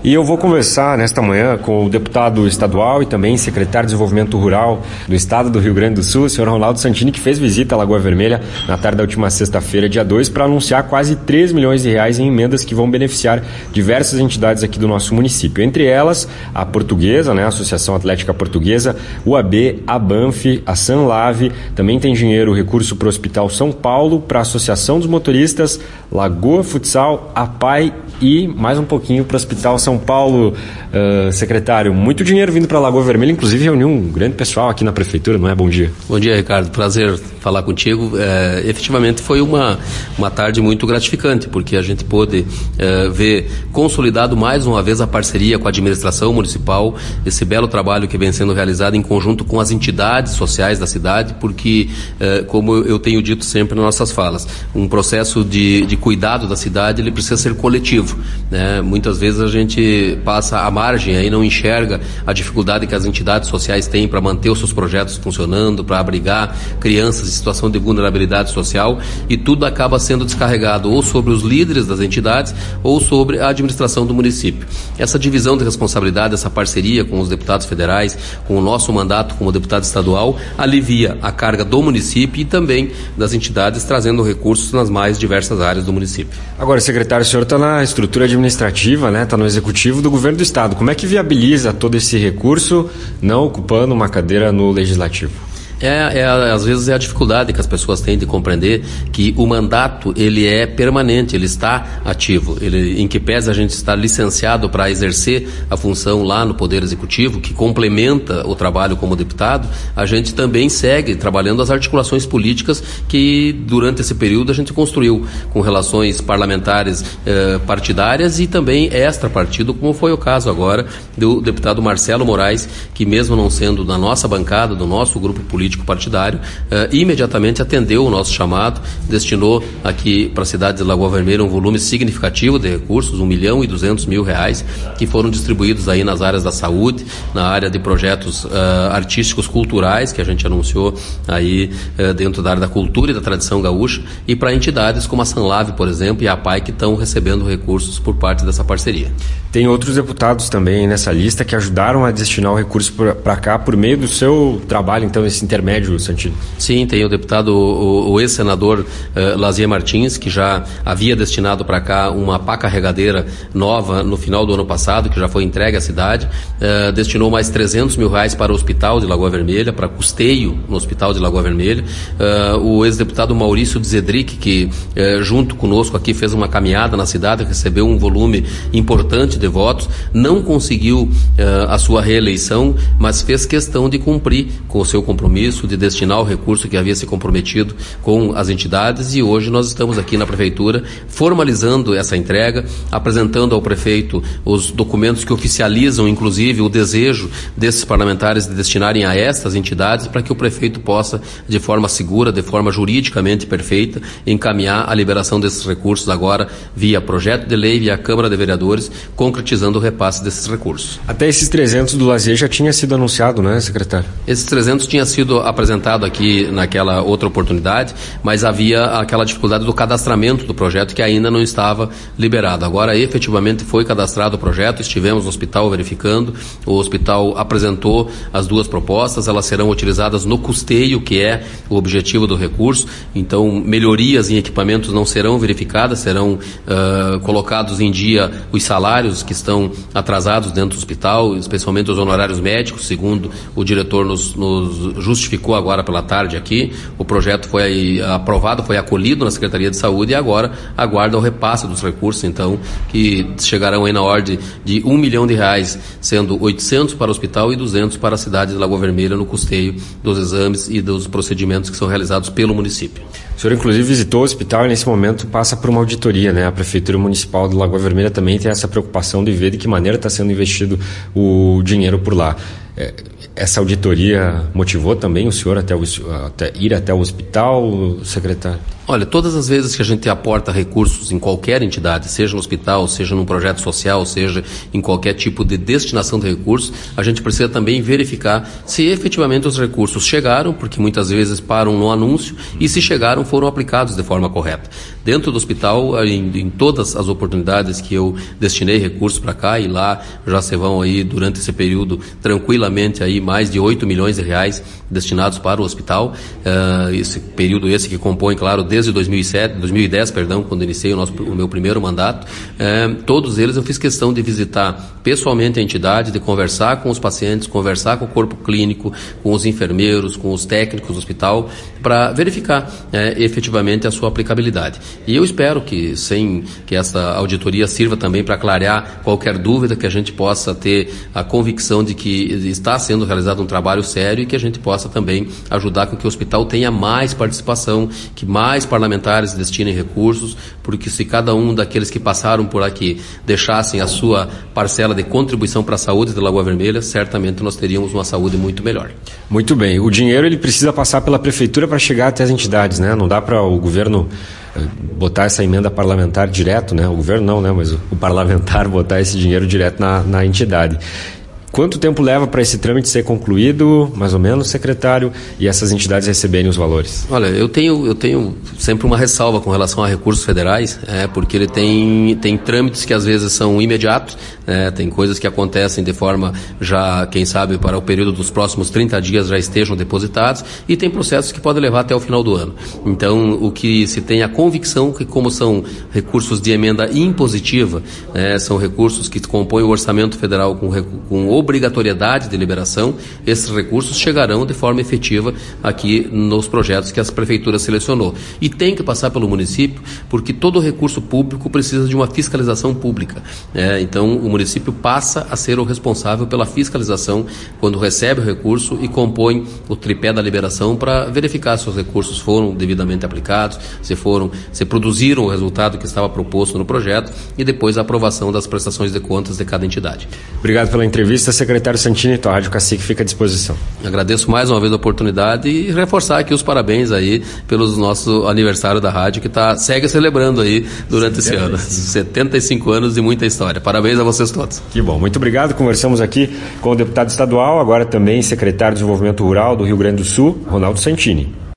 E eu vou conversar nesta manhã com o deputado estadual e também secretário de Desenvolvimento Rural do Estado do Rio Grande do Sul, o senhor Ronaldo Santini, que fez visita à Lagoa Vermelha na tarde da última sexta-feira, dia 2, para anunciar quase 3 milhões de reais em emendas que vão beneficiar diversas entidades aqui do nosso município. Entre elas, a Portuguesa, a Associação Atlética Portuguesa, o AB, a Banff, a Sanlave, também tem dinheiro, recurso para o Hospital São Paulo, para a Associação dos Motoristas, Lagoa Futsal, a PAI e mais um pouquinho para o Hospital São Paulo. Secretário, muito dinheiro vindo para a Lagoa Vermelha, inclusive reuniu um grande pessoal aqui na Prefeitura, não é? Bom dia. Bom dia, Ricardo. Prazer falar contigo. Efetivamente foi uma tarde muito gratificante, porque a gente pôde ver consolidado mais uma vez a parceria com a administração municipal, esse belo trabalho que vem sendo realizado em conjunto com as entidades sociais da cidade, porque, como eu tenho dito sempre nas nossas falas, um processo de cuidado da cidade, ele precisa ser coletivo, né? Muitas vezes a gente passa à margem e não enxerga a dificuldade que as entidades sociais têm para manter os seus projetos funcionando, para abrigar crianças em situação de vulnerabilidade social, e tudo acaba sendo descarregado ou sobre os líderes das entidades ou sobre a administração do município. Essa divisão de responsabilidade, essa parceria com os deputados federais, com o nosso mandato como deputado estadual, alivia a carga do município e também das entidades, trazendo recursos nas mais diversas áreas do município. Agora, secretário, o senhor está na estrutura administrativa, né? Está no executivo do governo do estado. Como é que viabiliza todo esse recurso não ocupando uma cadeira no legislativo? Às vezes é a dificuldade que as pessoas têm de compreender que o mandato, ele é permanente, ele está ativo. Em que pese a gente estar licenciado para exercer a função lá no Poder Executivo, que complementa o trabalho como deputado, a gente também segue trabalhando as articulações políticas que durante esse período a gente construiu, com relações parlamentares partidárias e também extra-partido, como foi o caso agora do deputado Marcelo Moraes, que mesmo não sendo da nossa bancada, do nosso grupo político partidário, imediatamente atendeu o nosso chamado, destinou aqui para a cidade de Lagoa Vermelha um volume significativo de recursos, R$1.200.000, que foram distribuídos aí nas áreas da saúde, na área de projetos artísticos culturais, que a gente anunciou aí dentro da área da cultura e da tradição gaúcha, e para entidades como a Sanlave, por exemplo, e a PAI, que estão recebendo recursos por parte dessa parceria. Tem outros deputados também nessa lista que ajudaram a destinar o recurso para cá por meio do seu trabalho, então, esse intermédio, Santini? Sim, tem o deputado, o ex-senador Lazier Martins, que já havia destinado para cá uma pá carregadeira nova no final do ano passado, que já foi entregue à cidade, destinou mais R$300.000 para o Hospital de Lagoa Vermelha, para custeio no Hospital de Lagoa Vermelha. O ex-deputado Maurício Dzedric, que junto conosco aqui fez uma caminhada na cidade, recebeu um volume importante de votos, não conseguiu a sua reeleição, mas fez questão de cumprir com o seu compromisso de destinar o recurso que havia se comprometido com as entidades, e hoje nós estamos aqui na Prefeitura formalizando essa entrega, apresentando ao prefeito os documentos que oficializam, inclusive, o desejo desses parlamentares de destinarem a estas entidades, para que o prefeito possa, de forma segura, de forma juridicamente perfeita, encaminhar a liberação desses recursos agora via projeto de lei, via Câmara de Vereadores, concretizando o repasse desses recursos. Até esses 300 do Lazier já tinha sido anunciado, né, secretário? Esses 300 tinha sido apresentado aqui naquela outra oportunidade, mas havia aquela dificuldade do cadastramento do projeto que ainda não estava liberado. Agora, efetivamente, foi cadastrado o projeto, estivemos no hospital verificando, o hospital apresentou as duas propostas, elas serão utilizadas no custeio, que é o objetivo do recurso, então melhorias em equipamentos não serão verificadas, serão colocados em dia os salários que estão atrasados dentro do hospital, especialmente os honorários médicos, segundo o diretor nos justificou agora pela tarde aqui. O projeto foi aprovado, foi acolhido na Secretaria de Saúde e agora aguarda o repasse dos recursos, então, que chegarão aí na ordem de R$1 milhão, sendo 800 para o hospital e 200 para a cidade de Lagoa Vermelha no custeio dos exames e dos procedimentos que são realizados pelo município. O senhor, inclusive, visitou o hospital e, nesse momento, passa por uma auditoria, né? A Prefeitura Municipal de Lagoa Vermelha também tem essa preocupação de ver de que maneira está sendo investido o dinheiro por lá. Essa auditoria motivou também o senhor até ir até o hospital, secretário? Olha, todas as vezes que a gente aporta recursos em qualquer entidade, seja no hospital, seja num projeto social, seja em qualquer tipo de destinação de recursos, a gente precisa também verificar se efetivamente os recursos chegaram, porque muitas vezes param no anúncio, e se chegaram, foram aplicados de forma correta. Dentro do hospital, em todas as oportunidades que eu destinei recursos para cá, e lá já se vão aí, durante esse período, tranquilamente aí mais de 8 milhões de reais destinados para o hospital. Esse período que compõe, claro, desde 2010, quando iniciei o meu primeiro mandato, todos eles eu fiz questão de visitar pessoalmente a entidade, de conversar com os pacientes, conversar com o corpo clínico, com os enfermeiros, com os técnicos do hospital, para verificar efetivamente a sua aplicabilidade. E eu espero que essa auditoria sirva também para clarear qualquer dúvida, que a gente possa ter a convicção de que está sendo realizado um trabalho sério e que a gente possa também ajudar com que o hospital tenha mais participação, que mais parlamentares destinem recursos, porque se cada um daqueles que passaram por aqui deixassem a sua parcela de contribuição para a saúde de Lagoa Vermelha, certamente nós teríamos uma saúde muito melhor. Muito bem. O dinheiro ele precisa passar pela prefeitura para chegar até as entidades, né? Não dá para o governo botar essa emenda parlamentar direto, né? O governo não, né? Mas o parlamentar botar esse dinheiro direto na entidade. Quanto tempo leva para esse trâmite ser concluído, mais ou menos, secretário, e essas entidades receberem os valores? Olha, eu tenho sempre uma ressalva com relação a recursos federais, porque ele tem trâmites que às vezes são imediatos, tem coisas que acontecem de forma já, quem sabe, para o período dos próximos 30 dias já estejam depositados, e tem processos que podem levar até o final do ano. Então, o que se tem a convicção que, como são recursos de emenda impositiva, são recursos que compõem o orçamento federal com obrigatoriedade de liberação, esses recursos chegarão de forma efetiva aqui nos projetos que as prefeituras selecionou. E tem que passar pelo município, porque todo recurso público precisa de uma fiscalização pública. Então, o município passa a ser o responsável pela fiscalização quando recebe o recurso e compõe o tripé da liberação para verificar se os recursos foram devidamente aplicados, se produziram o resultado que estava proposto no projeto, e depois a aprovação das prestações de contas de cada entidade. Obrigado pela entrevista, secretário Santini. A Rádio Cacique fica à disposição. Agradeço mais uma vez a oportunidade e reforçar aqui os parabéns aí pelo nosso aniversário da rádio, que segue celebrando aí durante esse ano. 75 anos de muita história. Parabéns a vocês todos. Que bom. Muito obrigado. Conversamos aqui com o deputado estadual, agora também secretário de Desenvolvimento Rural do Rio Grande do Sul, Ronaldo Santini.